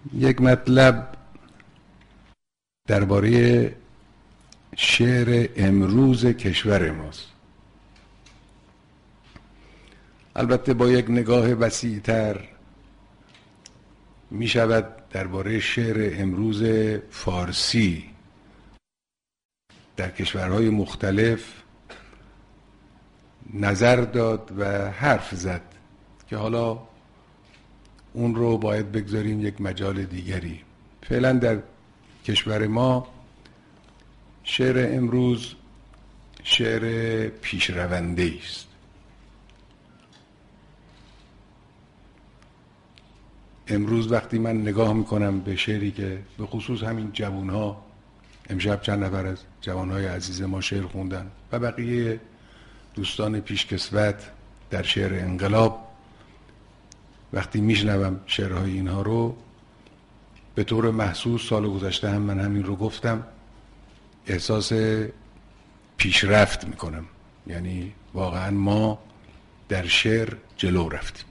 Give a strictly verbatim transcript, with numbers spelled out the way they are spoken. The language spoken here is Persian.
یک مطلب درباره شعر امروز کشور ماست. البته با یک نگاه وسیع‌تر می شود درباره شعر امروز فارسی در کشورهای مختلف نظر داد و حرف زد که حالا اون رو باید بگذاریم یک مجال دیگری. فعلا در کشور ما شعر امروز شعر پیشرونده است. امروز وقتی من نگاه میکنم به شعری که به خصوص همین جوانها، امشب چند نفر از جوانهای عزیز ما شعر خوندن و بقیه دوستان پیشکسوت در شعر انقلاب، وقتی میشنوم شعرهای اینها رو به طور محسوس، سال گذشته هم من همین رو گفتم، احساس پیشرفت میکنم. یعنی واقعا ما در شعر جلو رفتیم.